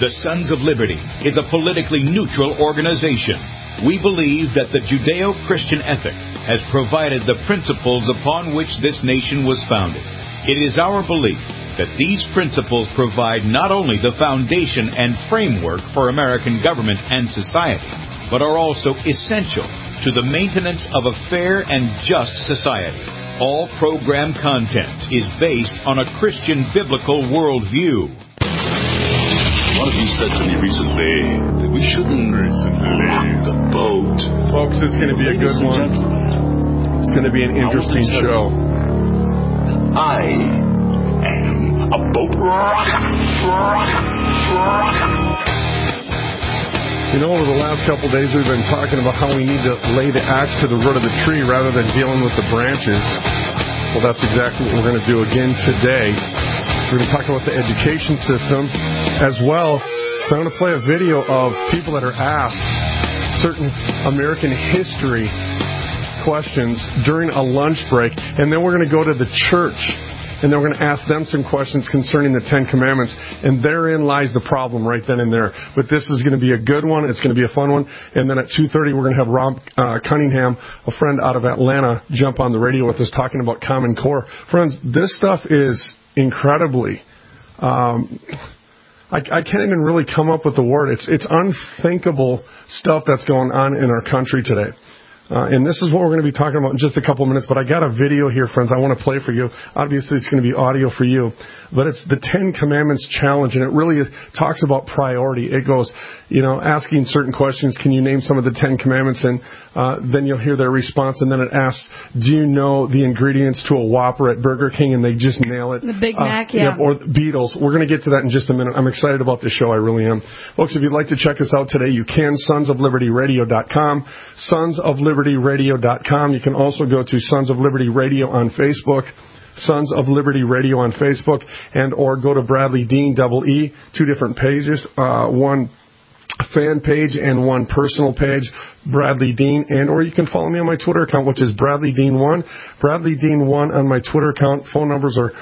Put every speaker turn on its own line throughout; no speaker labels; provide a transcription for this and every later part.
The Sons of Liberty is a politically neutral organization. We believe that the Judeo-Christian ethic has provided the principles upon which this nation was founded. It is our belief that these principles provide not only the foundation and framework for American government and society, but are also essential to the maintenance of a fair and just society. All program content is based on a Christian biblical worldview.
One of you said to me recently that we shouldn't rock the boat.
Folks, it's going to be a good one. It's going to be an interesting show.
I am a boat rocker.
You know, over the last couple of days, we've been talking about how we need to lay the axe to the root of the tree rather than dealing with the branches. Well, that's exactly what we're going to do again today. We're going to talk about the education system as well. So I'm going to play a video of people that are asked certain American history questions during a lunch break. And then we're going to go to the church. And then we're going to ask them some questions concerning the Ten Commandments. And therein lies the problem right then and there. But this is going to be a good one. It's going to be a fun one. And then at 2:30, we're going to have Rob Cunningham, a friend out of Atlanta, jump on the radio with us talking about Common Core. Friends, this stuff is incredibly... I can't even really come up with the word. It's unthinkable stuff that's going on in our country today. And this is what we're going to be talking about in just a couple of minutes. But I got a video here, friends, I want to play for you. Obviously, it's going to be audio for you. But it's the Ten Commandments Challenge, and it really talks about priority. It goes, asking certain questions. Can you name some of the Ten Commandments? And then you'll hear their response. And then it asks, do you know the ingredients to a Whopper at Burger King? And they just nail it.
The Big Mac, yeah.
Or Beatles. We're going to get to that in just a minute. I'm excited about this show. I really am. Folks, if you'd like to check us out today, you can. SonsOfLibertyRadio.com. SonsOfLibertyRadio.com. You can also go to Sons of Liberty Radio on Facebook. Sons of Liberty Radio on Facebook, and or go to Bradley Dean, EE, 2 different pages, one fan page and one personal page, Bradley Dean, and or you can follow me on my Twitter account, which is Bradley Dean 1. Bradley Dean 1 on my Twitter account. Phone numbers are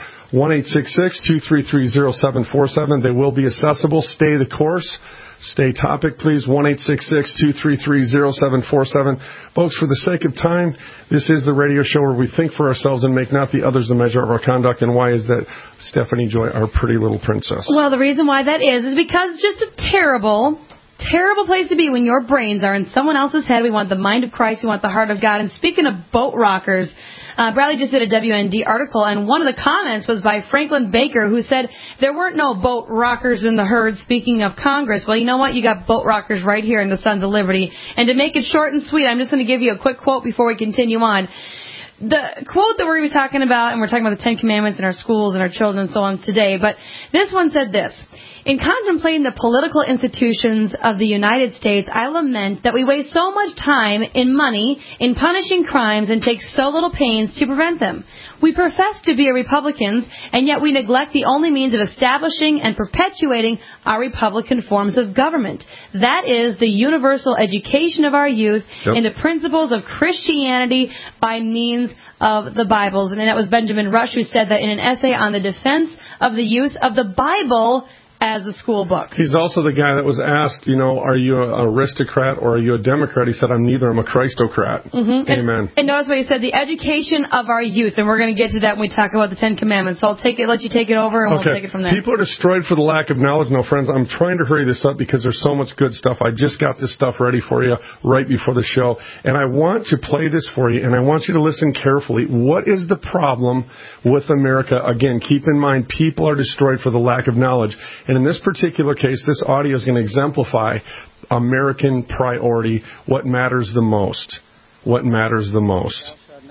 1-866-233-0747. They will be accessible. Stay the course. Stay topic, please. 1-866-233-0747. Folks, for the sake of time, this is the radio show where we think for ourselves and make not the others the measure of our conduct. And why is that, Stephanie Joy, our pretty little princess?
Well, the reason why that is because it's just a terrible place to be when your brains are in someone else's head. We want the mind of Christ. We want the heart of God. And speaking of boat rockers, Bradley just did a WND article, and one of the comments was by Franklin Baker, who said there weren't no boat rockers in the herd, speaking of Congress. Well, you know what? You got boat rockers right here in the Sons of Liberty. And to make it short and sweet, I'm just going to give you a quick quote before we continue on. The quote that we're going to be talking about, and we're talking about the Ten Commandments in our schools and our children and so on today, but this one said this. In contemplating the political institutions of the United States, I lament that we waste so much time and money in punishing crimes and take so little pains to prevent them. We profess to be Republicans, and yet we neglect the only means of establishing and perpetuating our Republican forms of government. That is the universal education of our youth in the principles of Christianity by means of the Bibles. And that was Benjamin Rush who said that in an essay on the defense of the use of the Bible as a school book.
He's also the guy that was asked, are you an aristocrat or are you a Democrat? He said, I'm neither. I'm a Christocrat. Mm-hmm. Amen.
And notice what he said, the education of our youth. And we're going to get to that when we talk about the Ten Commandments. So let you take it over, and we'll take it from there.
People are destroyed for the lack of knowledge. No, friends, I'm trying to hurry this up because there's so much good stuff. I just got this stuff ready for you right before the show. And I want to play this for you, and I want you to listen carefully. What is the problem with America? Again, keep in mind, people are destroyed for the lack of knowledge. And in this particular case, this audio is going to exemplify American priority, what matters the most. What matters the most.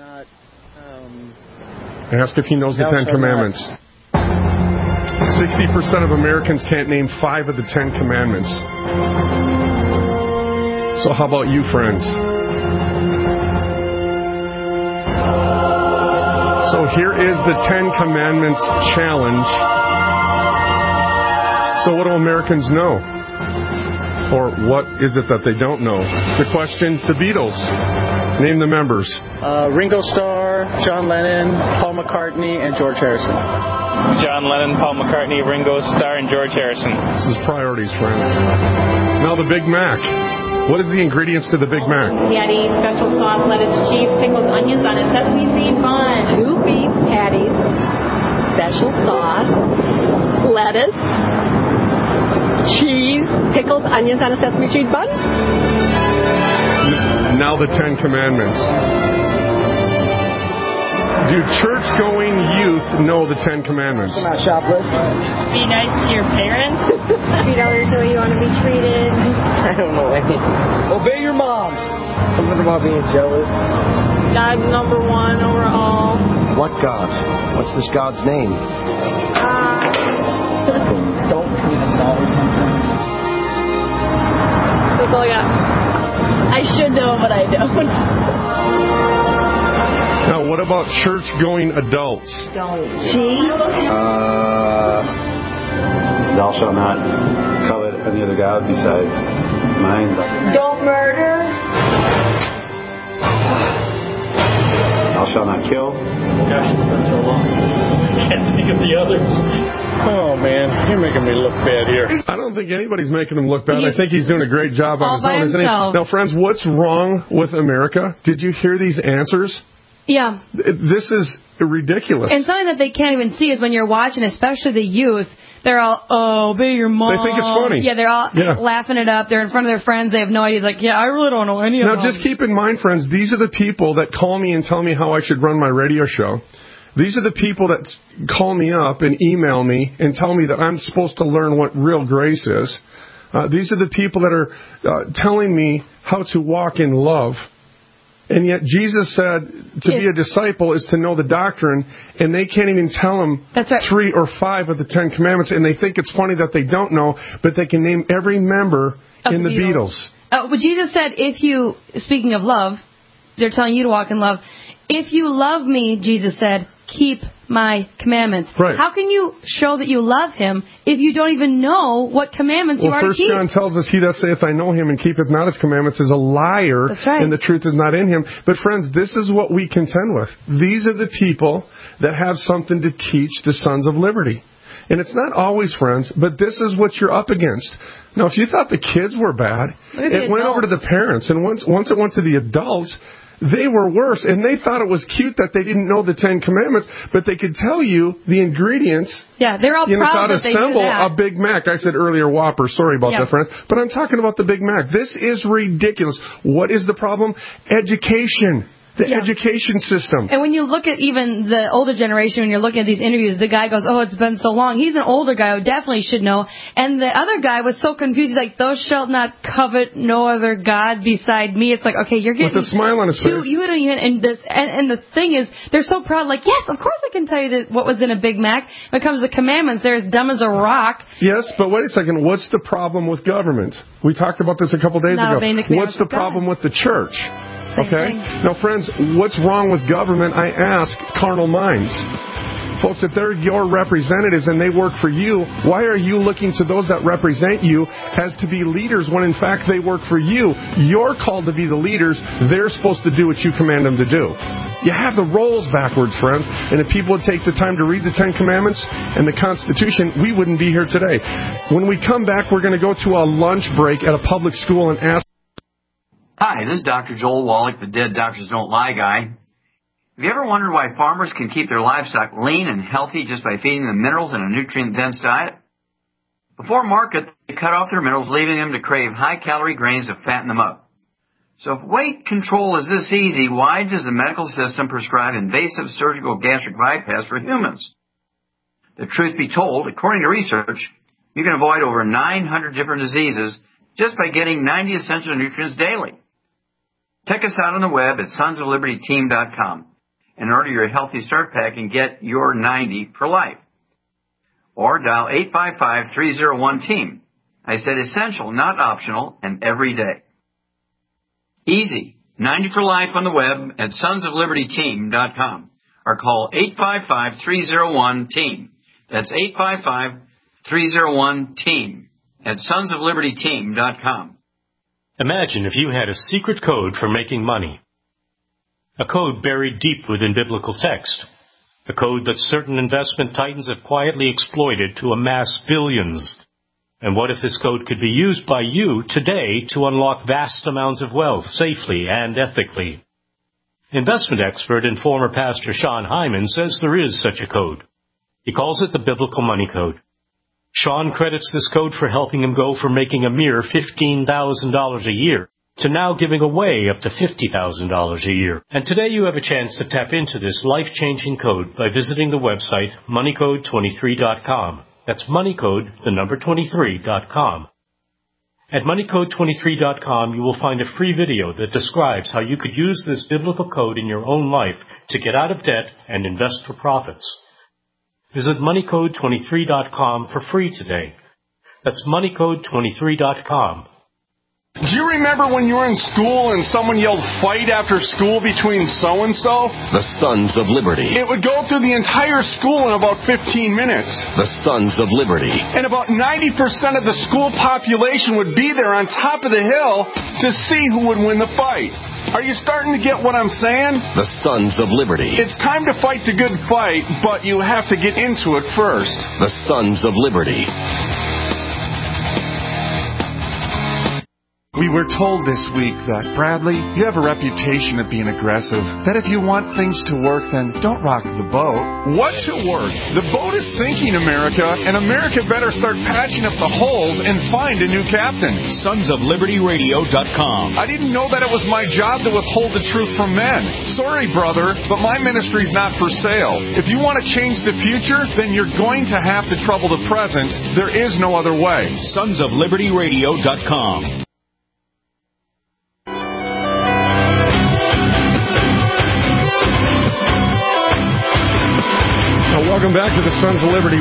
Ask if he knows the Ten Commandments. 60% of Americans can't name 5 of the 10 Commandments. So how about you, friends? So here is the 10 Commandments challenge. So what do Americans know? Or what is it that they don't know? The question, the Beatles. Name the members.
Ringo Starr, John Lennon, Paul McCartney, and George Harrison. John Lennon, Paul McCartney, Ringo Starr, and George Harrison.
This is priorities, friends. Now the Big Mac. What is the ingredients to the Big Mac?
Patty, special sauce, lettuce, cheese, pickles, onions on a sesame seed bun. 2 beef patties, special sauce, lettuce, cheese, pickles, onions on a sesame seed bun.
Now the 10 Commandments. Do church-going youth know the 10 Commandments?
Not shoplift.
Be nice to your parents. Treat others the way you want to be treated.
I don't know any. Obey your mom. Something about being jealous.
God's number one over all.
What God? What's this God's name?
Don't commit assault.
That's all I got. I should know, but I don't.
Now, what about church-going adults?
Thou shalt not covet any other god besides mine.
Don't murder.
Thou shalt not kill.
Gosh, it's been so long. I can't think of the others. Oh, man. You're making me look bad here.
I don't think anybody's making him look bad. I think he's doing a great job on his own, isn't he? Now, friends, what's wrong with America? Did you hear these answers?
Yeah.
This is ridiculous.
And something that they can't even see is when you're watching, especially the youth, they're all, oh, obey your mom.
They think it's funny.
Yeah, they're all laughing it up. They're in front of their friends. They have no idea. Like, yeah, I really don't know any of them.
Now, just keep in mind, friends, these are the people that call me and tell me how I should run my radio show. These are the people that call me up and email me and tell me that I'm supposed to learn what real grace is. These are the people that are telling me how to walk in love. And yet Jesus said to be a disciple is to know the doctrine, and they can't even tell them 3 or 5 of the 10 Commandments, and they think it's funny that they don't know, but they can name every member in the Beatles.
But Jesus said, speaking of love, they're telling you to walk in love. If you love me, Jesus said, keep my commandments.
Right.
How can you show that you love him if you don't even know what commandments you are to keep?
1 John tells us, he that saith I know him and keepeth not his commandments is a liar, and the truth is not in him. But friends, this is what we contend with. These are the people that have something to teach the sons of liberty. And it's not always, friends, but this is what you're up against. Now, if you thought the kids were bad, it went over to the parents. And once it went to the adults, they were worse, and they thought it was cute that they didn't know the 10 Commandments, but they could tell you the ingredients.
Yeah, they're all proud that they do that.
Assemble a Big Mac. I said earlier Whopper. Sorry about that, friends. But I'm talking about the Big Mac. This is ridiculous. What is the problem? Education. The education system.
And when you look at even the older generation, when you're looking at these interviews, the guy goes, oh, it's been so long. He's an older guy who definitely should know. And the other guy was so confused. He's like, thou shalt not covet no other God beside me. It's like, okay, you're getting...
With a smile on his face.
You don't even... And the thing is, they're so proud, like, yes, of course I can tell you what was in a Big Mac. When it comes to commandments, they're as dumb as a rock.
Yes, but wait a second. What's the problem with government? We talked about this a couple days ago. What's the problem with the church? Okay? Now, friends, what's wrong with government? I ask carnal minds. Folks, if they're your representatives and they work for you, why are you looking to those that represent you as to be leaders when, in fact, they work for you? You're called to be the leaders. They're supposed to do what you command them to do. You have the roles backwards, friends. And if people would take the time to read the 10 Commandments and the Constitution, we wouldn't be here today. When we come back, we're going to go to a lunch break at a public school and ask...
Hi, this is Dr. Joel Wallach, the Dead Doctors Don't Lie guy. Have you ever wondered why farmers can keep their livestock lean and healthy just by feeding them minerals in a nutrient-dense diet? Before market, they cut off their minerals, leaving them to crave high-calorie grains to fatten them up. So if weight control is this easy, why does the medical system prescribe invasive surgical gastric bypass for humans? The truth be told, according to research, you can avoid over 900 different diseases just by getting 90 essential nutrients daily. Check us out on the web at sonsoflibertyteam.com and order your Healthy Start Pack and get your 90 for life. Or dial 855-301-TEAM. I said essential, not optional, and every day. Easy. 90 for life on the web at sonsoflibertyteam.com or call 855-301-TEAM. That's 855-301-TEAM at sonsoflibertyteam.com.
Imagine if you had a secret code for making money. A code buried deep within biblical text. a code that certain investment titans have quietly exploited to amass billions. And what if this code could be used by you today to unlock vast amounts of wealth safely and ethically? Investment expert and former pastor Sean Hyman says there is such a code. He calls it the Biblical Money Code. Sean credits this code for helping him go from making a mere $15,000 a year to now giving away up to $50,000 a year. And today you have a chance to tap into this life-changing code by visiting the website moneycode23.com. That's moneycode, the number 23.com. At moneycode23.com, you will find a free video that describes how you could use this biblical code in your own life to get out of debt and invest for profits. Visit moneycode23.com for free today. That's moneycode23.com.
Do you remember when you were in school and someone yelled fight after school between so-and-so?
The Sons of Liberty.
It would go through the entire school in about 15 minutes.
The Sons of Liberty.
And about 90% of the school population would be there on top of the hill to see who would win the fight. Are you starting to get what I'm saying?
The Sons of Liberty.
It's time to fight the good fight, but you have to get into it first.
The Sons of Liberty.
We were told this week that, Bradley, you have a reputation of being aggressive, that if you want things to work, then don't rock the boat.
What to work? The boat is sinking, America, and America better start patching up the holes and find a new captain.
SonsOfLibertyRadio.com.
I didn't know that it was my job to withhold the truth from men. Sorry, brother, but my ministry's not for sale. If you want to change the future, then you're going to have to trouble the present. There is no other way.
SonsOfLibertyRadio.com.
Welcome back to the Sons of Liberty,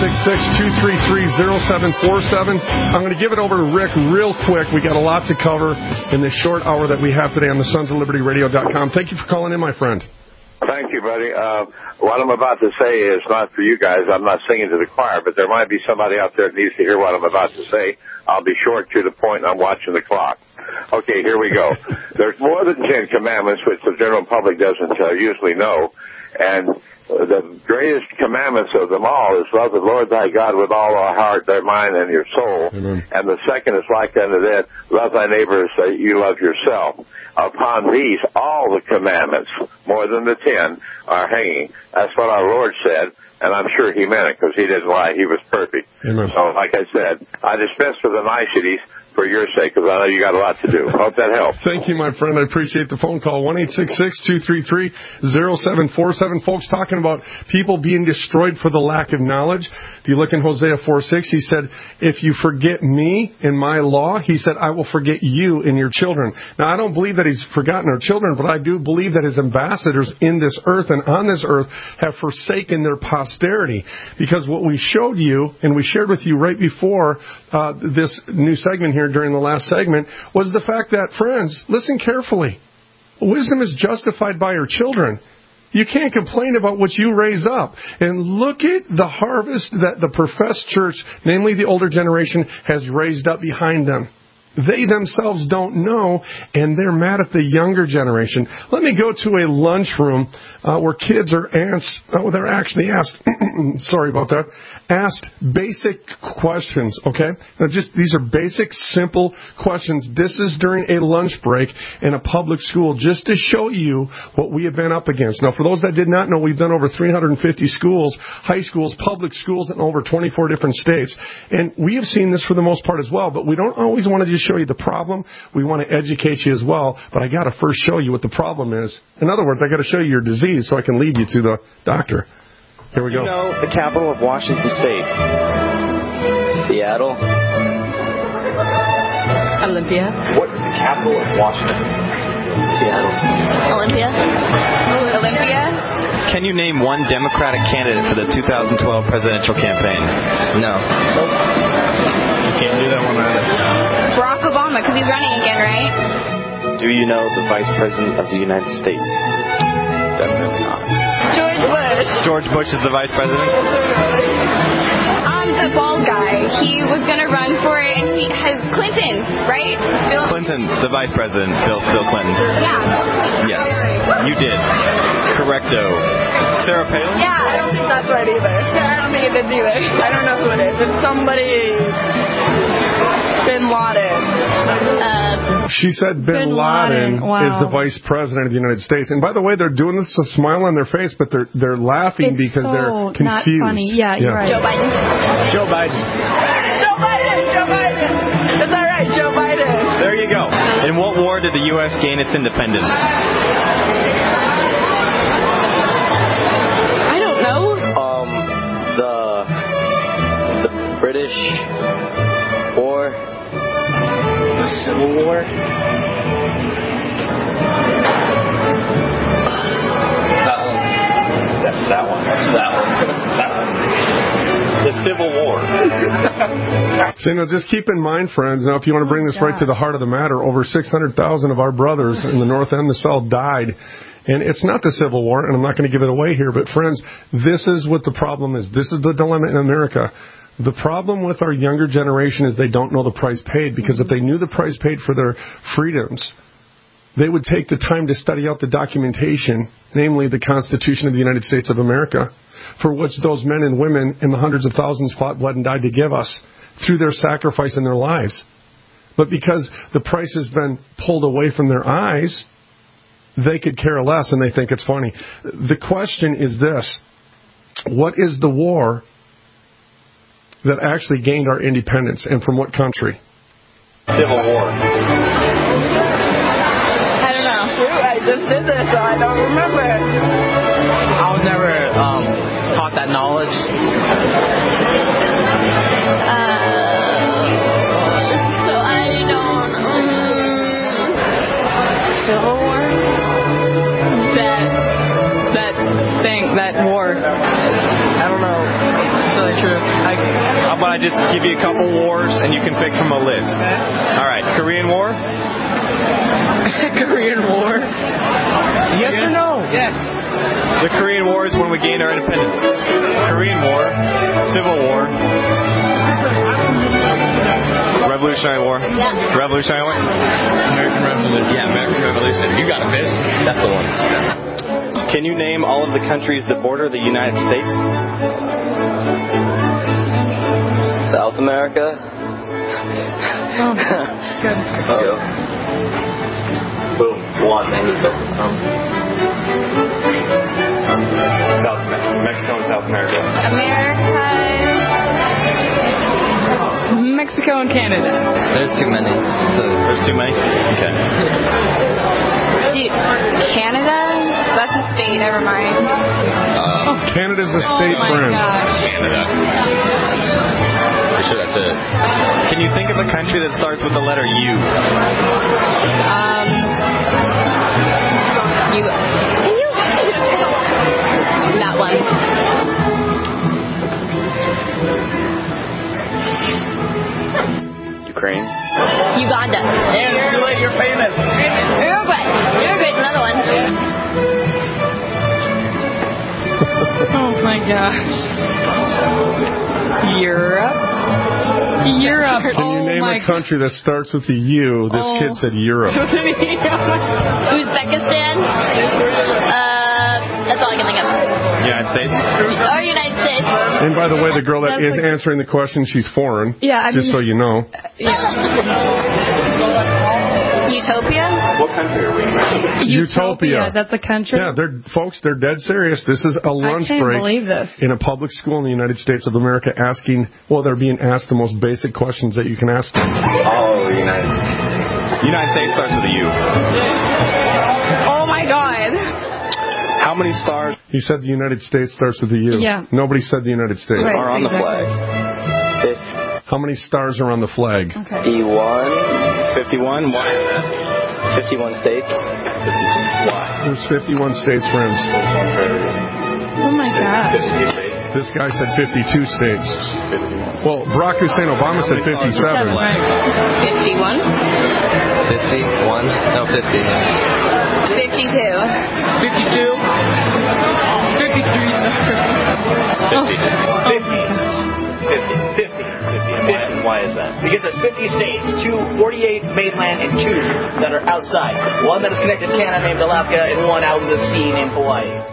1-866-233-0747. I'm going to give it over to Rick real quick. We got a lot to cover in this short hour that we have today on the SonsOfLibertyRadio.com. Thank you for calling in, my friend.
Thank you, buddy. What I'm about to say is not for you guys. I'm not singing to the choir, but there might be somebody out there that needs to hear what I'm about to say. I'll be short to the point. I'm watching the clock. Okay, here we go. There's more than 10 commandments, which the general public doesn't usually know. And the greatest commandments of them all is love the Lord thy God with all our heart, thy mind, and your soul.
Amen.
And the second is like unto that, love thy neighbor as you love yourself. Upon these, all the commandments, more than the 10, are hanging. That's what our Lord said, and I'm sure he meant it because he didn't lie. He was perfect.
Amen.
So, like I said, I dispense with the niceties for your sake, because I know you got a lot to do. Hope that helps.
Thank you, my friend. I appreciate the phone call. 1-866-233-0747. Folks, talking about people being destroyed for the lack of knowledge. If you look in Hosea 4:6, he said, if you forget me and my law, he said, I will forget you and your children. Now, I don't believe that he's forgotten our children, but I do believe that his ambassadors in this earth and on this earth have forsaken their posterity. Because what we showed you, and we shared with you right before this new segment here, during the last segment, was the fact that, friends, listen carefully. Wisdom is justified by her children. You can't complain about what you raise up. And look at the harvest that the professed church, namely the older generation, has raised up behind them. They themselves don't know, and they're mad at the younger generation. Let me go to a lunchroom where kids are asked, they're actually asked, sorry about that, asked basic questions, okay? Now these are basic, simple questions. This is during a lunch break in a public school, just to show you what we have been up against. Now, for those that did not know, we've done over 350 schools, high schools, public schools in over 24 different states. And we have seen this for the most part as well, but we don't always want to just show you the problem. We want to educate you as well, but I got to first show you what the problem is. In other words, I got to show you your disease so I can lead you to the doctor. Here we go.
Do you know the capital of Washington State? Seattle.
Olympia.
What's the capital of Washington? Seattle.
Olympia. Olympia.
Can you name one Democratic candidate for the 2012 presidential campaign? No.
Nope.
You can't do that one either.
Barack Obama, because he's running again, right?
Do you know the Vice President of the United States? Definitely not.
George Bush.
George Bush is the Vice President?
The bald guy. He was going to run for it, and he has Clinton, right?
Clinton, the Vice President, Bill Clinton.
Yeah.
Yes, you did. correcto. Sarah Palin?
Yeah, I don't think that's right either. I don't think it is either. I don't know who it is. It's somebody... Bin Laden.
She said Bin Laden is the vice president of the United States. And by the way, they're doing this with a smile on their face, but they're laughing because they're confused.
Not funny. Yeah, you're right.
Joe Biden.
Joe Biden.
Joe Biden! Joe Biden! Is that right? Joe Biden.
There you go. In what war did the U.S. gain its independence?
I don't know.
The British War.
The Civil War? That one. The Civil War.
So, just keep in mind, friends, now if you want to bring this right to the heart of the matter, over 600,000 of our brothers in the North and the South died. And it's not the Civil War, and I'm not going to give it away here, but friends, this is what the problem is. This is the dilemma in America. The problem with our younger generation is they don't know the price paid, because if they knew the price paid for their freedoms, they would take the time to study out the documentation, namely the Constitution of the United States of America, for which those men and women in the hundreds of thousands fought, bled, and died to give us through their sacrifice in their lives. But because the price has been pulled away from their eyes, they could care less and they think it's funny. The question is this: what is the war that actually gained our independence, and from what country?
Civil War.
I don't know. I just did this, so I don't remember.
I was never taught that knowledge.
So I don't. Civil War? That war. I don't know. It's really true.
How about I just give you a couple wars and you can pick from a list? All right. Korean War?
Korean War?
Yes or no?
Yes.
The Korean War is when we gained our independence. Korean War, Civil War, Revolutionary War.
Yeah.
Revolutionary War? American Revolution. Yeah, American Revolution. You got a fist? That's the one.
Can you name all of the countries that border the United States? South America.
Oh, good.
Mexico. Boom. One.
Mexico and South America.
Mexico and Canada.
There's too many.
There's too many? Okay.
Dude, Canada? That's a state, never mind.
Canada's a state, friend.
Canada. For sure, that's it. Can you think of a country that starts with the letter U?
That one.
Ukraine.
Uganda.
And you're famous.
Uruguay. Uruguay's another one.
Oh my gosh. Europe.
Can you name a country that starts with a U? This kid said Europe.
Uzbekistan. That's all I can think of.
United States.
Or United States.
And by the way, the girl that is answering the question, she's foreign.
Yeah, I mean,
just so you know.
Utopia?
What country are we in?
Utopia.
That's a country?
Yeah, they're dead serious. This is a lunch break.
I can't believe this.
In a public school in the United States of America, they're being asked the most basic questions that you can ask them.
Oh, United States starts with a U.
Oh my God.
How many stars?
He said the United States starts with a U.
Yeah.
Nobody said the United States.
Right, are on the flag.
How many stars are on the flag?
Okay.
51.
Why is that?
51 states.
Why?
There's 51 states, friends.
Oh my gosh.
52 states.
This guy said 52 states.
51.
Well, Barack Hussein Obama said 57.
51?
51? No, 50.
52.
52. 53.
50. 50. 50. And why is that?
Because there's 50 states, 48 mainland, and 2 that are outside. One that is connected to Canada named Alaska, and one out in the sea named Hawaii.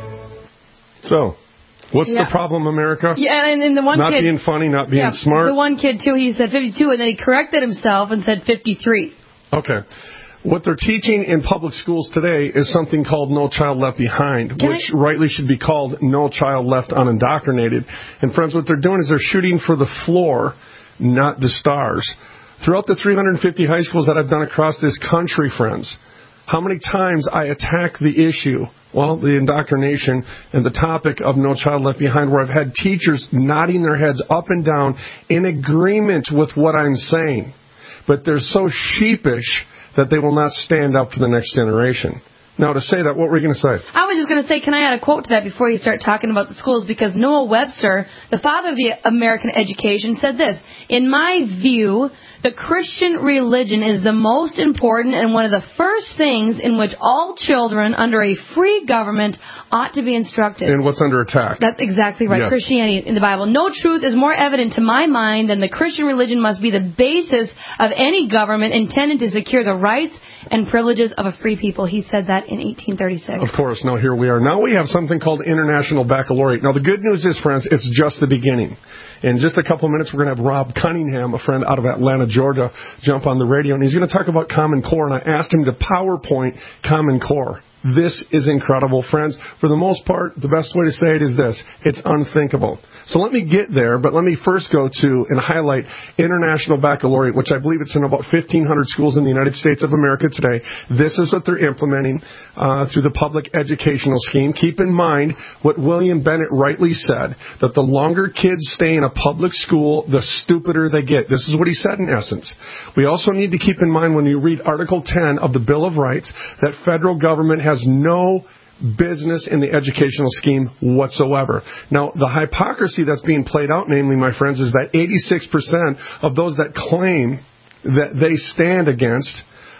So, what's the problem, America?
Yeah, and the one
not
kid...
Not being funny, not being smart.
The one kid, too, he said 52, and then he corrected himself and said 53.
Okay. What they're teaching in public schools today is something called No Child Left Behind, which rightly should be called No Child Left Unindoctrinated. And, friends, what they're doing is they're shooting for the floor, not the stars. Throughout the 350 high schools that I've done across this country, friends, how many times I attack the issue, well, the indoctrination and the topic of No Child Left Behind, where I've had teachers nodding their heads up and down in agreement with what I'm saying. But they're so sheepish that they will not stand up for the next generation. Now, to say that, what were you going to say?
I was just going to say, can I add a quote to that before you start talking about the schools? Because Noah Webster, the father of the American education, said this: in my view, the Christian religion is the most important and one of the first things in which all children under a free government ought to be instructed.
And what's under attack?
That's exactly right. Yes. Christianity in the Bible. No truth is more evident to my mind than the Christian religion must be the basis of any government intended to secure the rights and privileges of a free people. He said that in 1836.
Of course. Now, here we are. Now we have something called International Baccalaureate. Now, the good news is, friends, it's just the beginning. In just a couple of minutes, we're going to have Rob Cunningham, a friend out of Atlanta, Georgia, jump on the radio, and he's going to talk about Common Core, and I asked him to PowerPoint Common Core. This is incredible, friends. For the most part, the best way to say it is this: it's unthinkable. So let me get there, but let me first go to and highlight International Baccalaureate, which I believe it's in about 1,500 schools in the United States of America today. This is what they're implementing through the public educational scheme. Keep in mind what William Bennett rightly said, that the longer kids stay in a public school, the stupider they get. This is what he said in essence. We also need to keep in mind when you read Article 10 of the Bill of Rights that federal government has no business in the educational scheme whatsoever. Now, the hypocrisy that's being played out, namely, my friends, is that 86% of those that claim that they stand against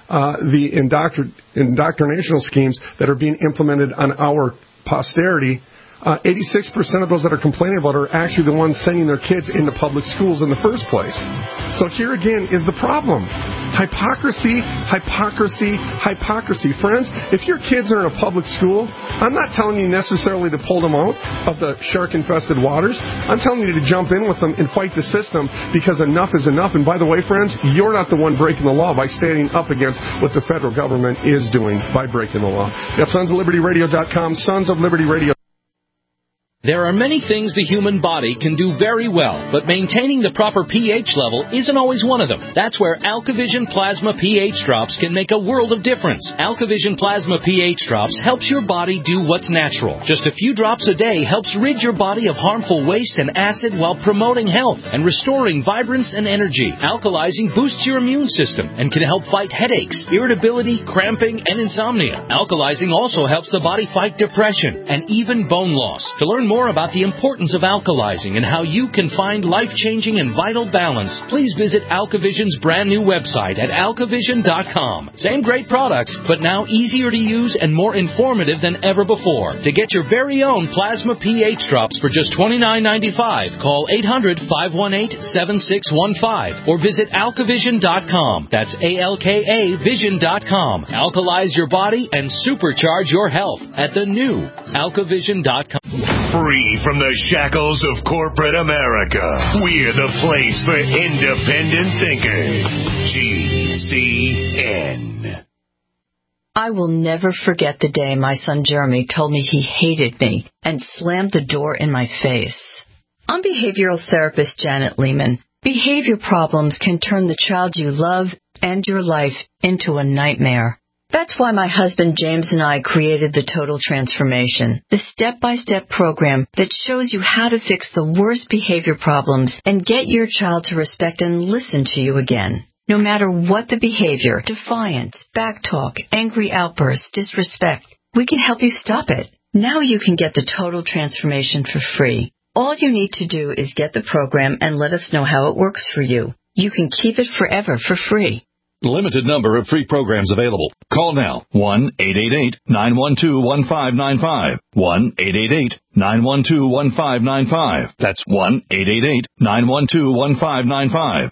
the indoctrinational schemes that are being implemented on our posterity, 86% of those that are complaining about it are actually the ones sending their kids into public schools in the first place. So here again is the problem. Hypocrisy, hypocrisy, hypocrisy. Friends, if your kids are in a public school, I'm not telling you necessarily to pull them out of the shark-infested waters. I'm telling you to jump in with them and fight the system, because enough is enough. And by the way, friends, you're not the one breaking the law by standing up against what the federal government is doing by breaking the law. That's sonsoflibertyradio.com, Sons of Liberty Radio.
There are many things the human body can do very well, but maintaining the proper pH level isn't always one of them. That's where AlkaVision Plasma pH Drops can make a world of difference. AlkaVision Plasma pH Drops helps your body do what's natural. Just a few drops a day helps rid your body of harmful waste and acid while promoting health and restoring vibrance and energy. Alkalizing boosts your immune system and can help fight headaches, irritability, cramping, and insomnia. Alkalizing also helps the body fight depression and even bone loss. To learn more about the importance of alkalizing and how you can find life-changing and vital balance, please visit AlkaVision's brand new website at alkavision.com. Same great products, but now easier to use and more informative than ever before. To get your very own plasma pH drops for just $29.95, call 800-518-7615 or visit alkavision.com. That's ALKA Vision.com. Alkalize your body and supercharge your health at the new alkavision.com.
Free from the shackles of corporate America, we're the place for independent thinkers. GCN.
I will never forget the day my son Jeremy told me he hated me and slammed the door in my face. I'm behavioral therapist Janet Lehman. Behavior problems can turn the child you love and your life into a nightmare. That's why my husband James and I created the Total Transformation, the step-by-step program that shows you how to fix the worst behavior problems and get your child to respect and listen to you again. No matter what the behavior, defiance, backtalk, angry outbursts, disrespect, we can help you stop it. Now you can get the Total Transformation for free. All you need to do is get the program and let us know how it works for you. You can keep it forever for free.
Limited number of free programs available. Call now. 1-888-912-1595. 1-888-912-1595. That's 1-888-912-1595.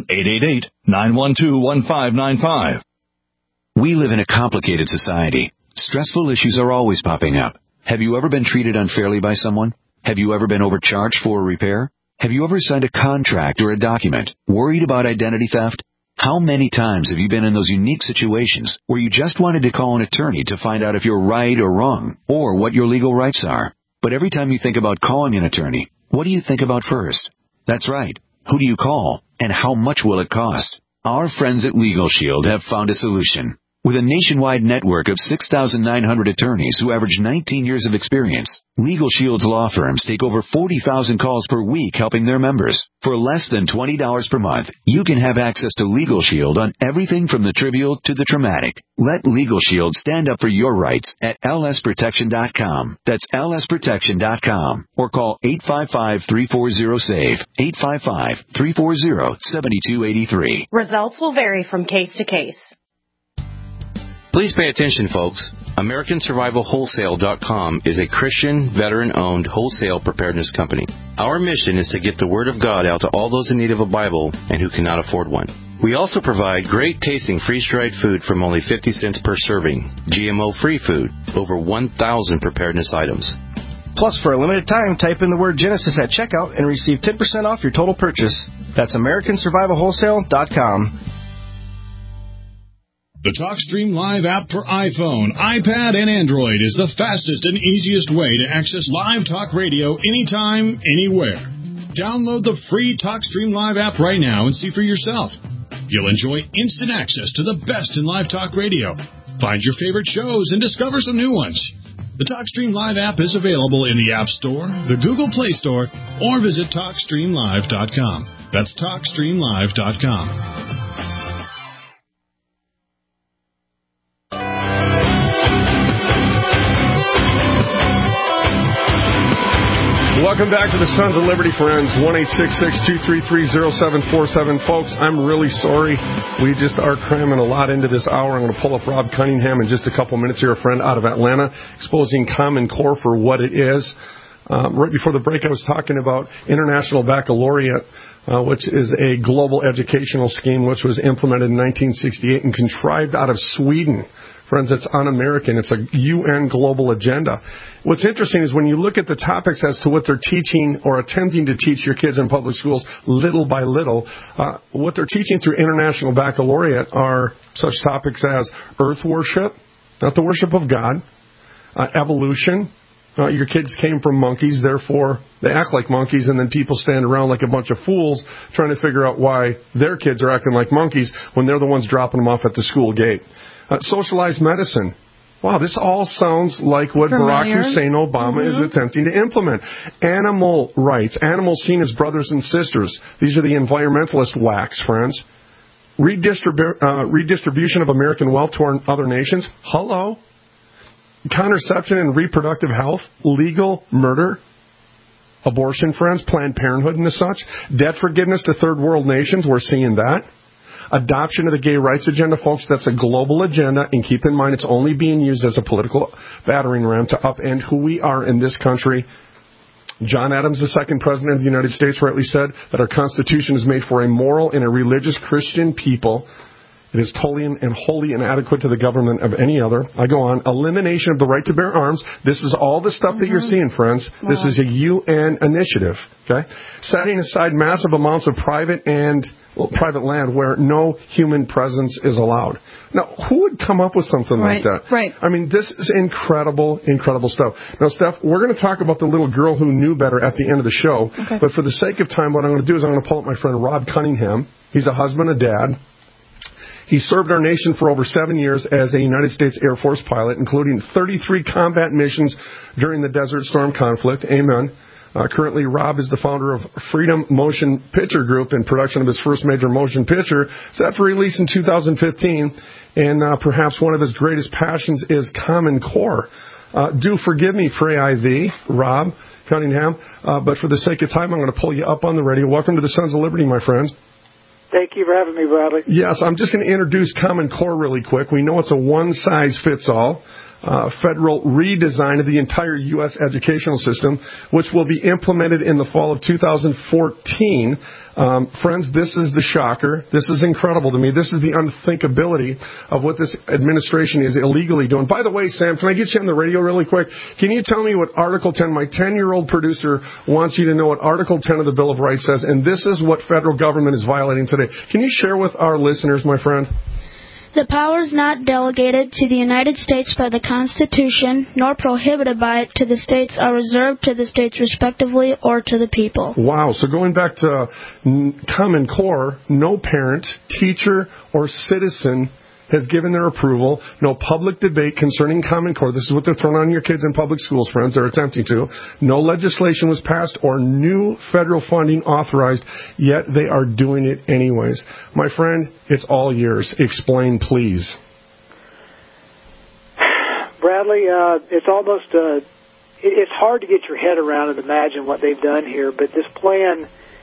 1-888-912-1595.
We live in a complicated society. Stressful issues are always popping up. Have you ever been treated unfairly by someone? Have you ever been overcharged for a repair? Have you ever signed a contract or a document? Worried about identity theft? How many times have you been in those unique situations where you just wanted to call an attorney to find out if you're right or wrong, or what your legal rights are? But every time you think about calling an attorney, what do you think about first? That's right. Who do you call, and how much will it cost? Our friends at Legal Shield have found a solution. With a nationwide network of 6,900 attorneys who average 19 years of experience, Legal Shield's law firms take over 40,000 calls per week helping their members. For less than $20 per month, you can have access to Legal Shield on everything from the trivial to the traumatic. Let Legal Shield stand up for your rights at lsprotection.com. That's lsprotection.com. Or call 855-340-SAVE, 855-340-7283.
Results will vary from case to case.
Please pay attention, folks. AmericanSurvivalWholesale.com is a Christian, veteran-owned wholesale preparedness company. Our mission is to get the Word of God out to all those in need of a Bible and who cannot afford one. We also provide great-tasting freeze-dried food from only 50 cents per serving, GMO-free food, over 1,000 preparedness items.
Plus, for a limited time, type in the word Genesis at checkout and receive 10% off your total purchase. That's AmericanSurvivalWholesale.com.
The TalkStream Live app for iPhone, iPad, and Android is the fastest and easiest way to access live talk radio anytime, anywhere. Download the free TalkStream Live app right now and see for yourself. You'll enjoy instant access to the best in live talk radio. Find your favorite shows and discover some new ones. The TalkStream Live app is available in the App Store, the Google Play Store, or visit TalkStreamLive.com. That's TalkStreamLive.com.
Welcome back to the Sons of Liberty, friends. 1-866-233-0747. Folks, I'm really sorry. We just are cramming a lot into this hour. I'm going to pull up Rob Cunningham in just a couple minutes here, a friend out of Atlanta, exposing Common Core for what it is. Right before the break, I was talking about International Baccalaureate, which is a global educational scheme which was implemented in 1968 and contrived out of Sweden. Friends, it's un-American. It's a UN global agenda. What's interesting is when you look at the topics as to what they're teaching or attempting to teach your kids in public schools little by little, what they're teaching through International Baccalaureate are such topics as earth worship, not the worship of God, evolution. Your kids came from monkeys, therefore they act like monkeys, and then people stand around like a bunch of fools trying to figure out why their kids are acting like monkeys when they're the ones dropping them off at the school gate. Socialized medicine. Wow, this all sounds like what Barack Hussein Obama is attempting to implement. Animal rights. Animals seen as brothers and sisters. These are the environmentalist whacks, friends. Redistribution of American wealth to other nations. Hello. Contraception and reproductive health. Legal murder. Abortion, friends. Planned Parenthood and such. Debt forgiveness to third world nations. We're seeing that. Adoption of the gay rights agenda, folks, that's a global agenda, and keep in mind it's only being used as a political battering ram to upend who we are in this country. John Adams, the second president of the United States, rightly said that our Constitution is made for a moral and a religious Christian people. It is totally and wholly inadequate to the government of any other. I go on. Elimination of the right to bear arms. This is all the stuff that you're seeing, friends. Wow. This is a UN initiative. Okay, setting aside massive amounts of private land where no human presence is allowed. Now, who would come up with something like that?
Right.
I mean, this is incredible, incredible stuff. Now, Steph, we're going to talk about the little girl who knew better at the end of the show. Okay. But for the sake of time, what I'm going to do is I'm going to pull up my friend Rob Cunningham. He's a husband, a dad. He served our nation for over 7 years as a United States Air Force pilot, including 33 combat missions during the Desert Storm conflict. Amen. Currently, Rob is the founder of Freedom Motion Picture Group in production of his first major motion picture, set for release in 2015. And perhaps one of his greatest passions is Common Core. Do forgive me, Frey IV, Rob Cunningham, but for the sake of time, I'm going to pull you up on the radio. Welcome to the Sons of Liberty, my friends.
Thank you for having me, Bradley.
Yes, I'm just going to introduce Common Core really quick. We know it's a one-size-fits-all federal redesign of the entire U.S. educational system, which will be implemented in the fall of 2014. Friends, this is the shocker. This is incredible to me. This is the unthinkability of what this administration is illegally doing. By the way, Sam, can I get you on the radio really quick? Can you tell me what Article 10, my 10-year-old producer wants you to know what Article 10 of the Bill of Rights says, and this is what federal government is violating today. Can you share with our listeners, my friend?
The powers not delegated to the United States by the Constitution, nor prohibited by it to the states, are reserved to the states respectively or to the people.
Wow. So going back to Common Core, no parent, teacher, or citizen has given their approval. No public debate concerning Common Core. This is what they're throwing on your kids in public schools, friends. They're attempting to. No legislation was passed or new federal funding authorized, yet they are doing it anyways. My friend, it's all yours. Explain, please.
Bradley, it's almost it's hard to get your head around and imagine what they've done here, but this plan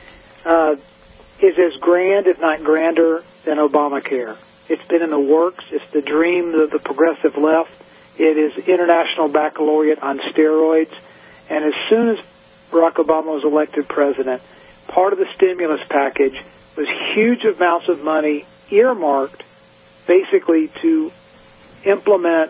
is as grand, if not grander, than Obamacare. It's been in the works. It's the dream of the progressive left. It is international baccalaureate on steroids. And as soon as Barack Obama was elected president, part of the stimulus package was huge amounts of money earmarked basically to implement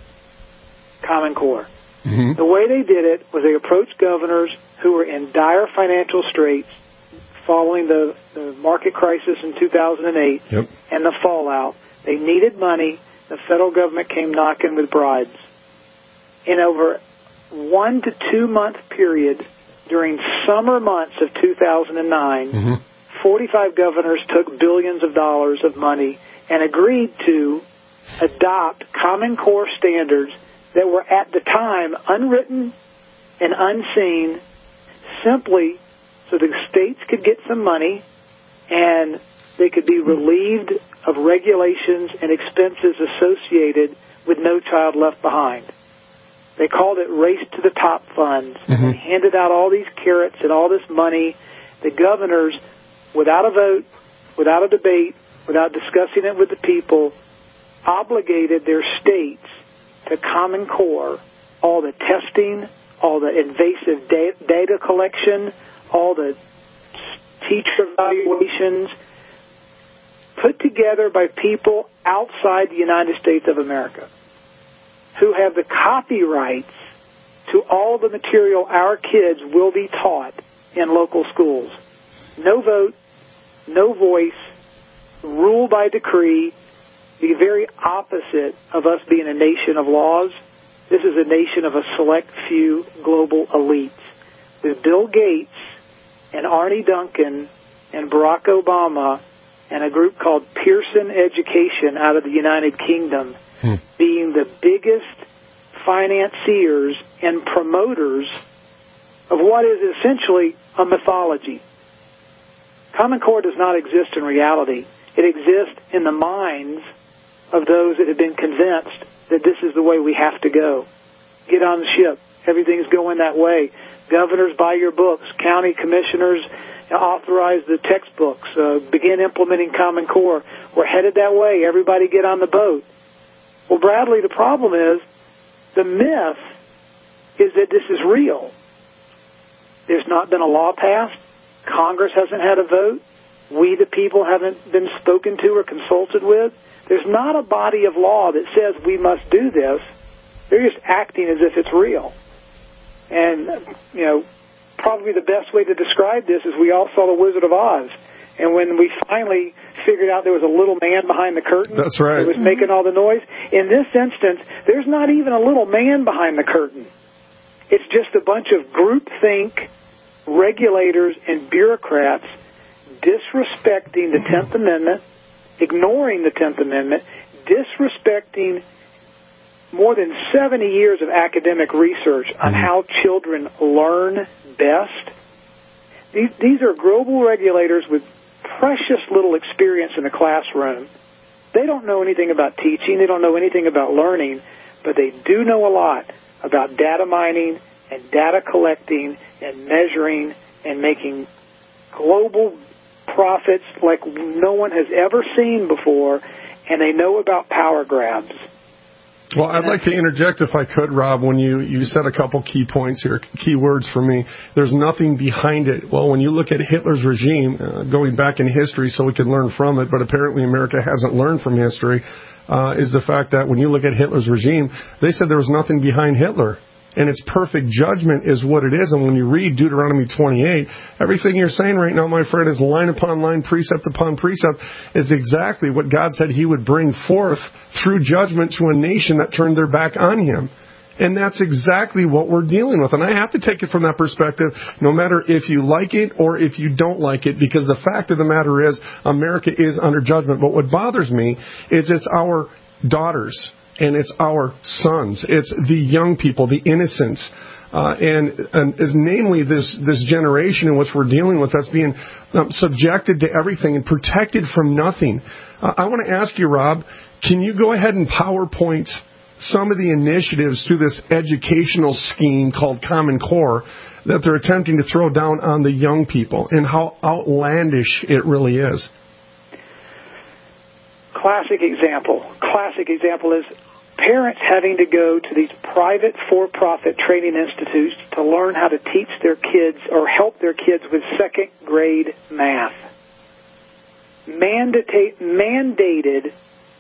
Common Core. Mm-hmm. The way they did it was they approached governors who were in dire financial straits following the market crisis in 2008 and the fallout. They needed money. The federal government came knocking with bribes. In over 1 to 2 month period during summer months of 2009, 45 governors took billions of dollars of money and agreed to adopt Common Core standards that were at the time unwritten and unseen, simply so the states could get some money and they could be relieved of regulations and expenses associated with No Child Left Behind. They called it Race to the Top funds. They handed out all these carrots and all this money. The governors, without a vote, without a debate, without discussing it with the people, obligated their states to Common Core, all the testing, all the invasive data collection, all the teacher evaluations, put together by people outside the United States of America who have the copyrights to all the material our kids will be taught in local schools. No vote, no voice, rule by decree, the very opposite of us being a nation of laws. This is a nation of a select few global elites. With Bill Gates and Arnie Duncan and Barack Obama and a group called Pearson Education out of the United Kingdom being the biggest financiers and promoters of what is essentially a mythology. Common Core does not exist in reality. It exists in the minds of those that have been convinced that this is the way we have to go. Get on the ship. Everything's going that way. Governors, buy your books. County commissioners, authorize the textbooks. Begin implementing Common Core. We're headed that way. Everybody get on the boat. Well, Bradley, the problem is, the myth is that this is real. There's not been a law passed. Congress hasn't had a vote. We, the people, haven't been spoken to or consulted with. There's not a body of law that says we must do this. They're just acting as if it's real. And, you know, probably the best way to describe this is we all saw The Wizard of Oz. And when we finally figured out there was a little man behind the curtain
That's right.
that was making all the noise, in this instance, there's not even a little man behind the curtain. It's just a bunch of groupthink regulators and bureaucrats disrespecting the 10th Amendment, ignoring the 10th Amendment, disrespecting more than 70 years of academic research on how children learn best. These are global regulators with precious little experience in the classroom. They don't know anything about teaching. They don't know anything about learning, but they do know a lot about data mining and data collecting and measuring and making global profits like no one has ever seen before, and they know about power grabs.
Well, I'd like to interject if I could, Rob, when you said a couple key points here, key words for me. There's nothing behind it. Well, when you look at Hitler's regime, going back in history so we can learn from it, but apparently America hasn't learned from history, is the fact that when you look at Hitler's regime, they said there was nothing behind Hitler. And its perfect judgment is what it is. And when you read Deuteronomy 28, everything you're saying right now, my friend, is line upon line, precept upon precept, is exactly what God said he would bring forth through judgment to a nation that turned their back on him. And that's exactly what we're dealing with. And I have to take it from that perspective, no matter if you like it or if you don't like it, because the fact of the matter is America is under judgment. But what bothers me is it's our daughters. And it's our sons. It's the young people, the innocents, and is namely this generation in which we're dealing with that's being subjected to everything and protected from nothing. I want to ask you, Rob, can you go ahead and PowerPoint some of the initiatives through this educational scheme called Common Core that they're attempting to throw down on the young people and how outlandish it really is? Classic
example is parents having to go to these private for-profit training institutes to learn how to teach their kids or help their kids with second grade math. Mandated,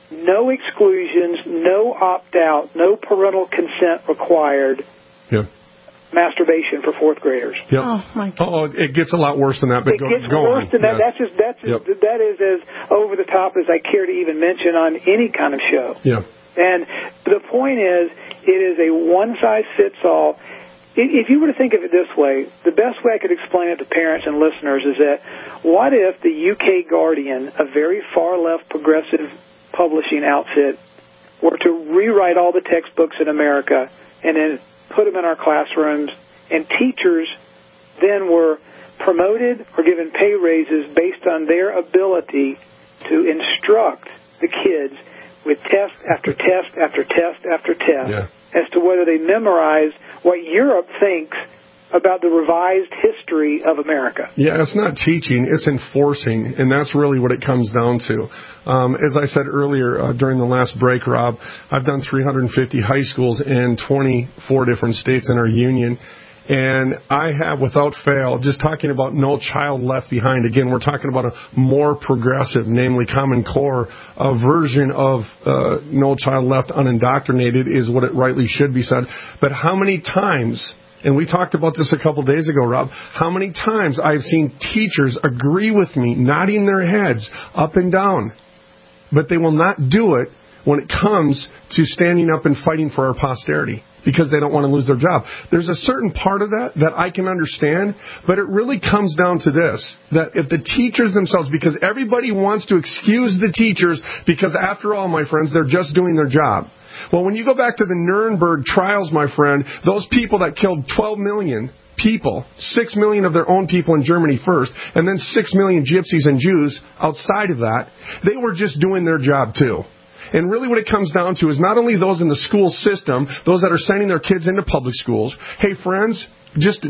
no exclusions, no opt-out, no parental consent required.
Yeah.
Masturbation for fourth graders.
Yep. Oh my God. Oh, it gets a lot worse than that. But
it gets worse than that. Yes. That is as over the top as I care to even mention on any kind of show.
Yeah.
And the point is, it is a one-size-fits-all. If you were to think of it this way, the best way I could explain it to parents and listeners is that what if the UK Guardian, a very far-left progressive publishing outfit, were to rewrite all the textbooks in America and then put them in our classrooms, and teachers then were promoted or given pay raises based on their ability to instruct the kids with test after test after test after test as to whether they memorize what Europe thinks about the revised history of America.
Yeah, it's not teaching, it's enforcing, and that's really what it comes down to. As I said earlier during the last break, Rob, I've done 350 high schools in 24 different states in our union, and I have, without fail, just talking about No Child Left Behind. Again, we're talking about a more progressive, namely Common Core, a version of No Child Left Unindoctrinated is what it rightly should be said. But how many times... And we talked about this a couple days ago, Rob. How many times I've seen teachers agree with me, nodding their heads up and down, but they will not do it when it comes to standing up and fighting for our posterity because they don't want to lose their job. There's a certain part of that I can understand, but it really comes down to this, that if the teachers themselves, because everybody wants to excuse the teachers because after all, my friends, they're just doing their job. Well, when you go back to the Nuremberg trials, my friend, those people that killed 12 million people, 6 million of their own people in Germany first, and then 6 million gypsies and Jews outside of that, they were just doing their job too. And really what it comes down to is not only those in the school system, those that are sending their kids into public schools. Hey, friends, just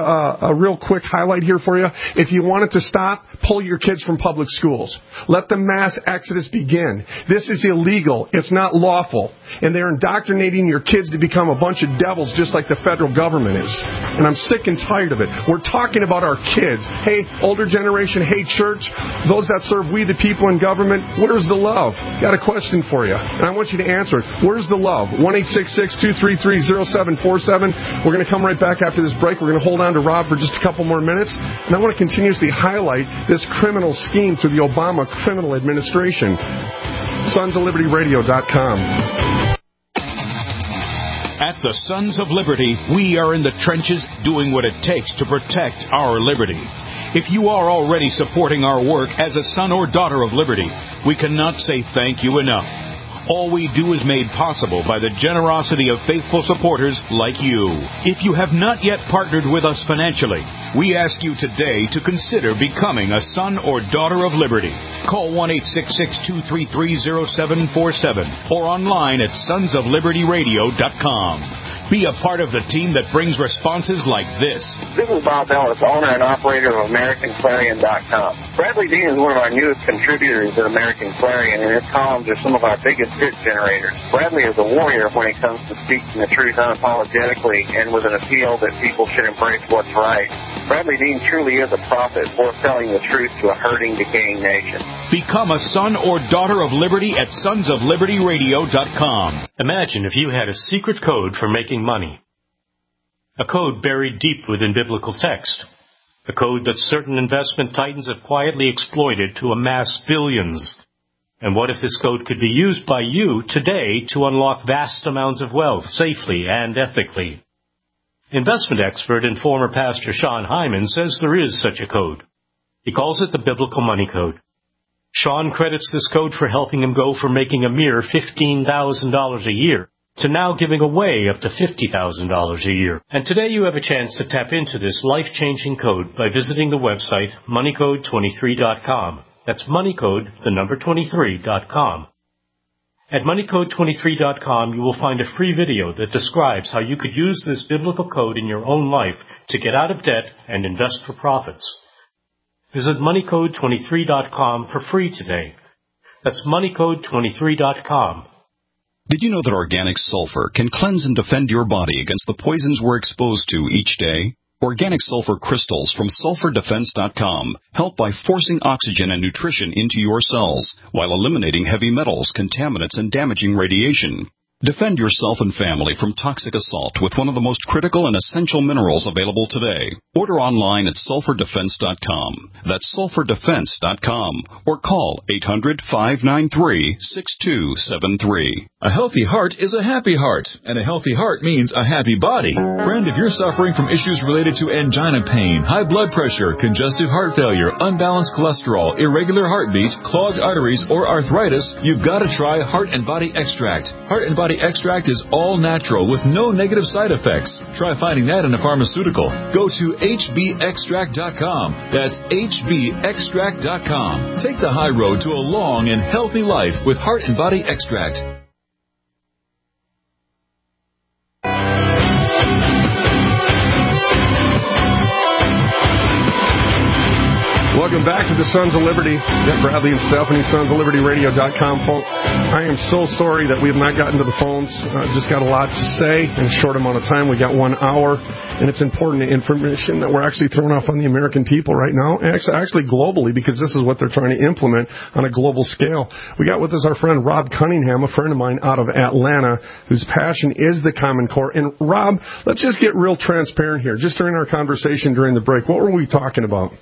a real quick highlight here for you. If you want it to stop, pull your kids from public schools. Let the mass exodus begin. This is illegal. It's not lawful. And they're indoctrinating your kids to become a bunch of devils just like the federal government is. And I'm sick and tired of it. We're talking about our kids. Hey, older generation, hey, church, those that serve we the people in government, where's the love? Got a question for you, and I want you to answer it. Where's the love? 1-866-233-0747. We're going to come right back after this break. We're going to hold on to Rob for just a couple more minutes, and I want to continuously highlight this criminal scheme through the Obama criminal administration. SonsOfLibertyRadio.com.
At the Sons of Liberty, we are in the trenches doing what it takes to protect our liberty. If you are already supporting our work as a son or daughter of liberty, we cannot say thank you enough. All we do is made possible by the generosity of faithful supporters like you. If you have not yet partnered with us financially, we ask you today to consider becoming a son or daughter of liberty. Call 1-866-233-0747 or online at sonsoflibertyradio.com. Be a part of the team that brings responses like this.
This is Bob Ellis, owner and operator of AmericanClarion.com. Bradley Dean is one of our newest contributors at American Clarion, and his columns are some of our biggest hit generators. Bradley is a warrior when it comes to speaking the truth unapologetically and with an appeal that people should embrace what's right. Bradley Dean truly is a prophet foretelling the truth to a hurting, decaying nation.
Become a son or daughter of liberty at sonsoflibertyradio.com.
Imagine if you had a secret code for making money. A code buried deep within biblical text. A code that certain investment titans have quietly exploited to amass billions. And what if this code could be used by you today to unlock vast amounts of wealth safely and ethically? Investment expert and former pastor Sean Hyman says there is such a code. He calls it the Biblical Money Code. Sean credits this code for helping him go from making a mere $15,000 a year to now giving away up to $50,000 a year. And today you have a chance to tap into this life-changing code by visiting the website moneycode23.com. That's moneycode, the number 23.com. At moneycode23.com, you will find a free video that describes how you could use this biblical code in your own life to get out of debt and invest for profits. Visit moneycode23.com for free today. That's moneycode23.com.
Did you know that organic sulfur can cleanse and defend your body against the poisons we're exposed to each day? Organic sulfur crystals from SulfurDefense.com help by forcing oxygen and nutrition into your cells while eliminating heavy metals, contaminants, and damaging radiation. Defend yourself and family from toxic assault with one of the most critical and essential minerals available today. Order online at SulfurDefense.com. That's SulfurDefense.com. Or call 800-593-6273.
A healthy heart is a happy heart, and a healthy heart means a happy body. Friend, if you're suffering from issues related to angina pain, high blood pressure, congestive heart failure, unbalanced cholesterol, irregular heartbeat, clogged arteries, or arthritis, you've got to try Heart and Body Extract. Heart and Body Extract is all natural with no negative side effects. Try finding that in a pharmaceutical. Go to hbextract.com. That's hbextract.com. Take the high road to a long and healthy life with Heart and Body Extract.
Welcome back to the Sons of Liberty. Bradley and Stephanie, sonsoflibertyradio.com. I am so sorry that we have not gotten to the phones. Just got a lot to say in a short amount of time. We got 1 hour, and it's important information that we're actually throwing off on the American people right now, actually globally, because this is what they're trying to implement on a global scale. We got with us our friend Rob Cunningham, a friend of mine out of Atlanta, whose passion is the Common Core. And Rob, let's just get real transparent here. Just during our conversation during the break, what were we talking about?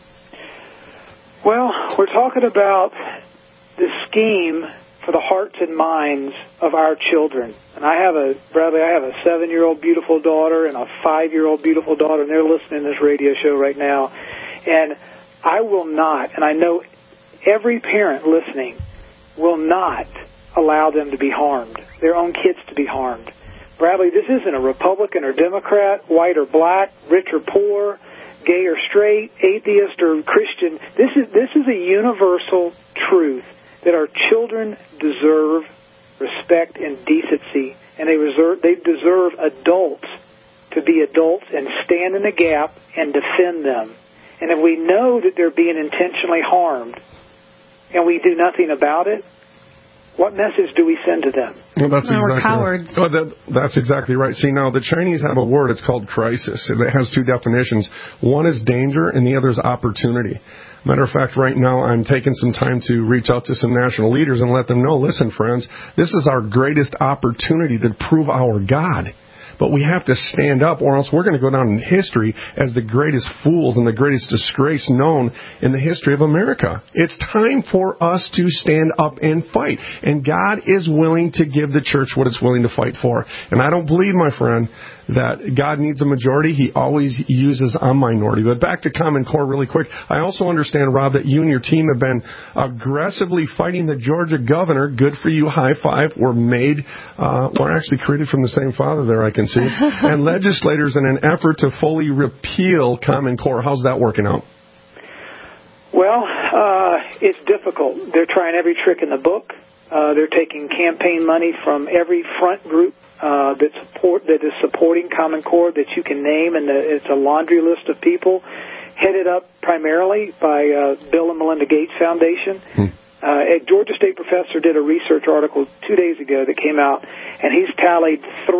Well, we're talking about the scheme for the hearts and minds of our children. And I have a 7-year-old beautiful daughter and a 5-year-old beautiful daughter, and they're listening to this radio show right now. And I will not, and I know every parent listening will not allow them to be harmed, their own kids to be harmed. Bradley, this isn't a Republican or Democrat, white or black, rich or poor, gay or straight, atheist or Christian. This is a universal truth that our children deserve respect and decency, and they deserve adults to be adults and stand in the gap and defend them. And if we know that they're being intentionally harmed and we do nothing about it, what message do we send to them?
Well, that's exactly
we're cowards.
Right. Oh, that's exactly right. See, now, the Chinese have a word. It's called crisis. It has 2 definitions. One is danger, and the other is opportunity. Matter of fact, right now, I'm taking some time to reach out to some national leaders and let them know, listen, friends, this is our greatest opportunity to prove our God. But we have to stand up, or else we're going to go down in history as the greatest fools and the greatest disgrace known in the history of America. It's time for us to stand up and fight. And God is willing to give the church what it's willing to fight for. And I don't believe, my friend, that God needs a majority. He always uses a minority. But back to Common Core really quick. I also understand, Rob, that you and your team have been aggressively fighting the Georgia governor. Good for you. High five. We're actually created from the same father there, I can see. And legislators in an effort to fully repeal Common Core. How's that working out?
Well, it's difficult. They're trying every trick in the book. They're taking campaign money from every front group that is supporting Common Core that you can name, and it's a laundry list of people headed up primarily by Bill and Melinda Gates Foundation. A Georgia State professor did a research article 2 days ago that came out, and he's tallied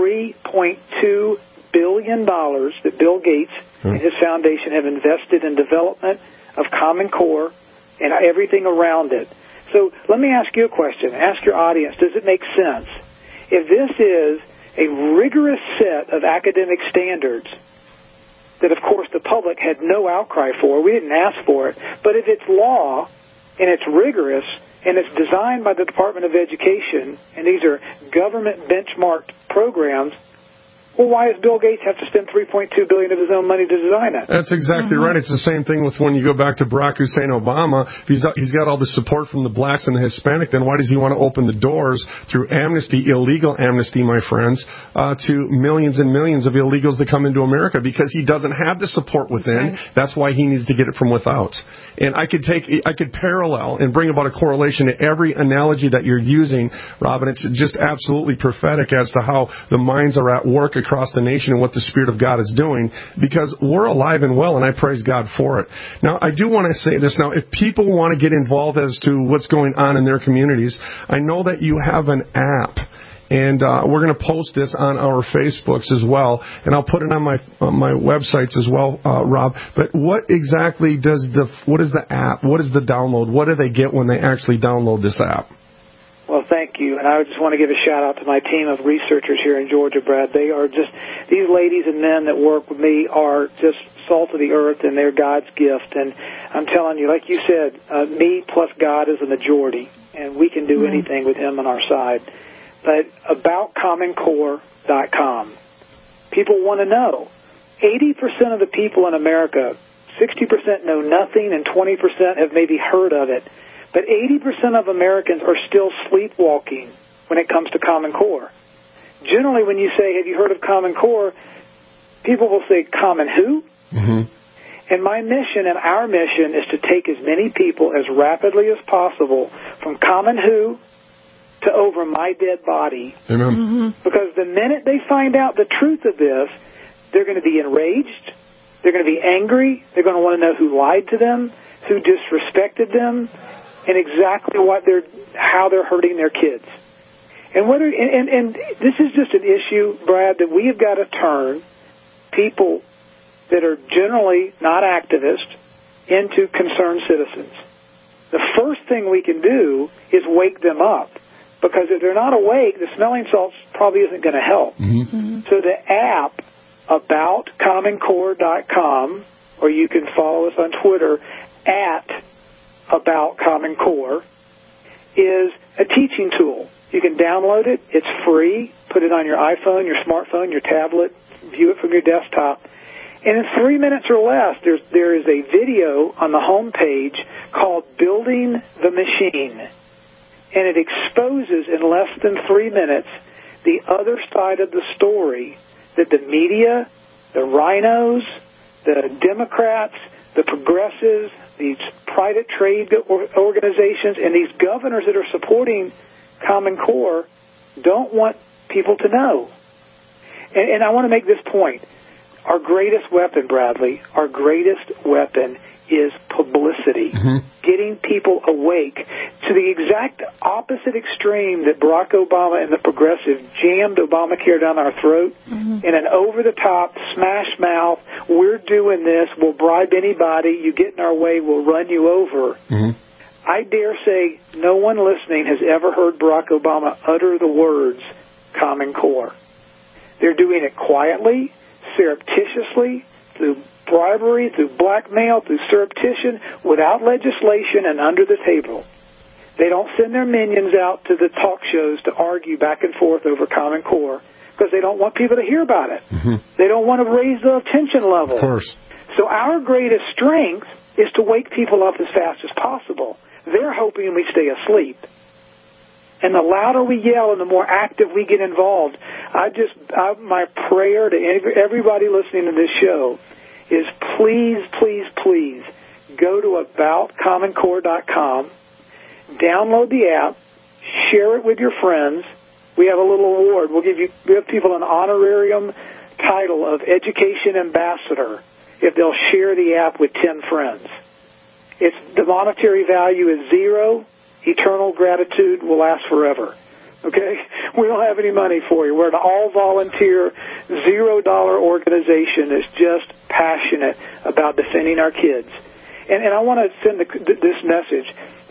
$3.2 billion that Bill Gates and his foundation have invested in development of Common Core and everything around it. So let me ask you a question. Ask your audience, does it make sense? If this is a rigorous set of academic standards that, of course, the public had no outcry for, we didn't ask for it, but if it's law and it's rigorous and it's designed by the Department of Education and these are government benchmarked programs, well, why does Bill Gates have to spend $3.2 billion of his own money to design it?
That's exactly right. It's the same thing with when you go back to Barack Hussein Obama. If he's got all the support from the blacks and the Hispanic, then why does he want to open the doors through amnesty, illegal amnesty, my friends, to millions and millions of illegals that come into America? Because he doesn't have the support within. That's why he needs to get it from without. And I could parallel and bring about a correlation to every analogy that you're using, Robin. It's just absolutely prophetic as to how the minds are at work across the nation and what the Spirit of God is doing, because we're alive and well, and I praise God for it. Now, I do want to say this. Now, if people want to get involved as to what's going on in their communities, I know that you have an app, and we're going to post this on our Facebooks as well, and I'll put it on my websites as well, Rob. But what exactly what is the app? What is the download? What do they get when they actually download this app?
Well, thank you. And I just want to give a shout-out to my team of researchers here in Georgia, Brad. They are just, these ladies and men that work with me are just salt of the earth, and they're God's gift. And I'm telling you, like you said, me plus God is a majority, and we can do anything with Him on our side. But aboutcommoncore.com. People want to know. 80% of the people in America, 60% know nothing, and 20% have maybe heard of it. But 80% of Americans are still sleepwalking when it comes to Common Core. Generally, when you say, have you heard of Common Core, people will say, Common who? And my mission and our mission is to take as many people as rapidly as possible from Common who to over my dead body.
Amen.
Because the minute they find out the truth of this, they're going to be enraged, they're going to be angry, they're going to want to know who lied to them, who disrespected them, and exactly how they're hurting their kids. And and this is just an issue, Brad, that we have got to turn people that are generally not activists into concerned citizens. The first thing we can do is wake them up, because if they're not awake, the smelling salts probably isn't going to help. So the app, aboutcommoncore.com, or you can follow us on Twitter at About Common Core, is a teaching tool. You can download it. It's free. Put it on your iPhone, your smartphone, your tablet. View it from your desktop. And in 3 minutes or less, there is a video on the home page called Building the Machine. And it exposes in less than 3 minutes the other side of the story that the media, the rhinos, the Democrats, the progressives, these private trade organizations, and these governors that are supporting Common Core don't want people to know. And I want to make this point. Our greatest weapon, Bradley, our greatest weapon is publicity. Getting people awake to the exact opposite extreme that Barack Obama and the progressives jammed Obamacare down our throat in an over-the-top, smash mouth, we're doing this, we'll bribe anybody, you get in our way, we'll run you over. I dare say no one listening has ever heard Barack Obama utter the words Common Core. They're doing it quietly, surreptitiously, through bribery, through blackmail, through surreptition, without legislation and under the table. They don't send their minions out to the talk shows to argue back and forth over Common Core because they don't want people to hear about it. They don't want to raise the attention level.
Of course.
So our greatest strength is to wake people up as fast as possible. They're hoping we stay asleep. And the louder we yell and the more active we get involved, my prayer to everybody listening to this show is please, please, please go to aboutcommoncore.com, download the app, share it with your friends. We have a little award. We have people an honorarium title of Education Ambassador if they'll share the app with 10 friends. The monetary value is zero. Eternal gratitude will last forever. Okay? We don't have any money for you. We're an all-volunteer, $0 organization that's just passionate about defending our kids. And I want to send this message.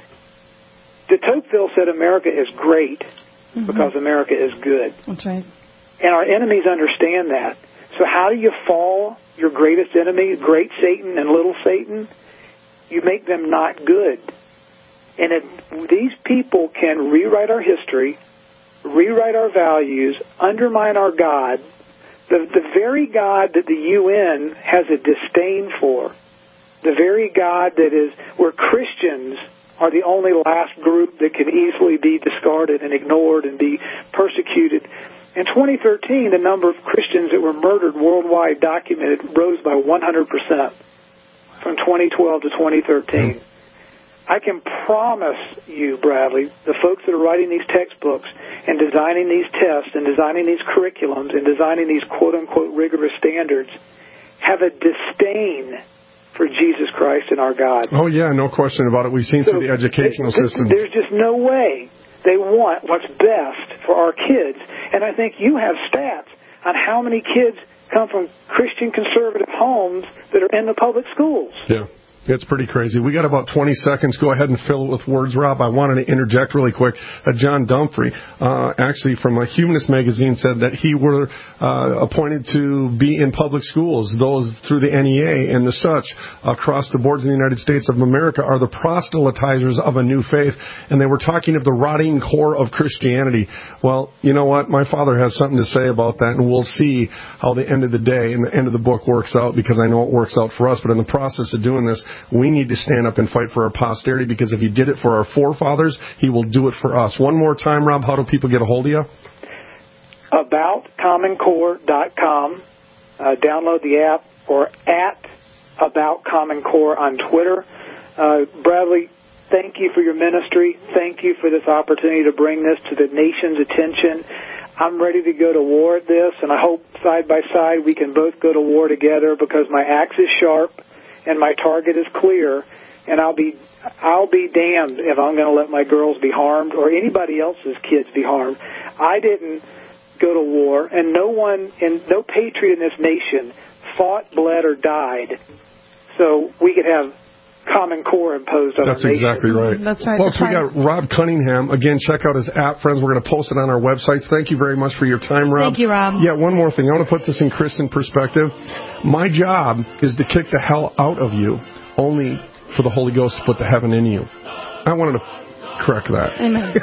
De Tocqueville said America is great because America is good.
That's right.
And our enemies understand that. So how do you fall your greatest enemy, great Satan and little Satan? You make them not good. And if these people can rewrite our history, rewrite our values, undermine our God, the very God that the UN has a disdain for, the very God that is where Christians are the only last group that can easily be discarded and ignored and be persecuted. In 2013, the number of Christians that were murdered worldwide documented rose by 100% from 2012 to 2013. I can promise you, Bradley, the folks that are writing these textbooks and designing these tests and designing these curriculums and designing these quote-unquote rigorous standards have a disdain for Jesus Christ and our God.
Oh, yeah, no question about it. We've seen through the educational system.
There's just no way they want what's best for our kids. And I think you have stats on how many kids come from Christian conservative homes that are in the public schools.
Yeah. It's pretty crazy. We got about 20 seconds. Go ahead and fill it with words, Rob. I wanted to interject really quick. John Dumfrey, actually from a Humanist magazine, said that he were appointed to be in public schools. Those through the NEA and the such across the boards in the United States of America are the proselytizers of a new faith. And they were talking of the rotting core of Christianity. Well, you know what? My father has something to say about that, and we'll see how the end of the day and the end of the book works out, because I know it works out for us. But in the process of doing this, we need to stand up and fight for our posterity, because if he did it for our forefathers, he will do it for us. One more time, Rob, how do people get a hold of you?
AboutCommonCore.com. Download the app, or at About Common Core on Twitter. Bradley, thank you for your ministry. Thank you for this opportunity to bring this to the nation's attention. I'm ready to go to war at this, and I hope side by side we can both go to war together, because my axe is sharp and my target is clear, and I'll be damned if I'm going to let my girls be harmed or anybody else's kids be harmed. I didn't go to war, and no patriot in this nation fought, bled, or died so we could have Common Core imposed on
That's
our nation.
exactly right.
That's right.
Folks, we got Rob Cunningham. Again, check out his app, friends. We're going to post it on our websites. Thank you very much for your time, Rob.
Thank you, Rob.
Yeah, one more thing. I want to put this in Christian perspective. My job is to kick the hell out of you, only for the Holy Ghost to put the heaven in you. I wanted to correct that.
Amen.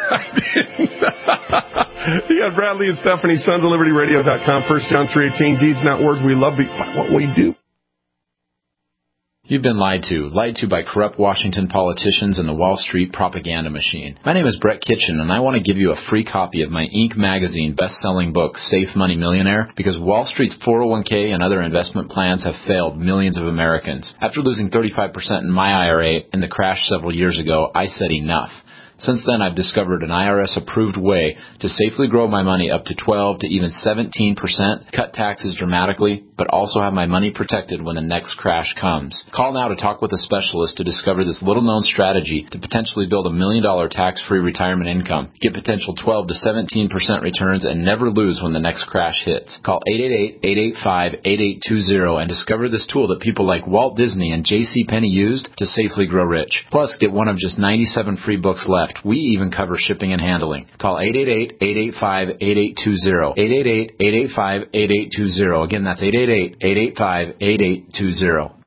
You got Bradley and Stephanie, sons of libertyradio.com, 1 John 3:18, deeds not words we love, but what we do.
You've been lied to by corrupt Washington politicians and the Wall Street propaganda machine. My name is Brett Kitchen, and I want to give you a free copy of my Inc. magazine best-selling book, Safe Money Millionaire, because Wall Street's 401k and other investment plans have failed millions of Americans. After losing 35% in my IRA in the crash several years ago, I said enough. Since then, I've discovered an IRS-approved way to safely grow my money up to 12 to even 17%, cut taxes dramatically, but also have my money protected when the next crash comes. Call now to talk with a specialist to discover this little-known strategy to potentially build $1 million tax-free retirement income. Get potential 12 to 17% returns and never lose when the next crash hits. Call 888-885-8820 and discover this tool that people like Walt Disney and J.C. Penney used to safely grow rich. Plus, get one of just 97 free books left. We even cover shipping and handling. Call 888-885-8820. 888-885-8820. Again, that's 888-885-8820.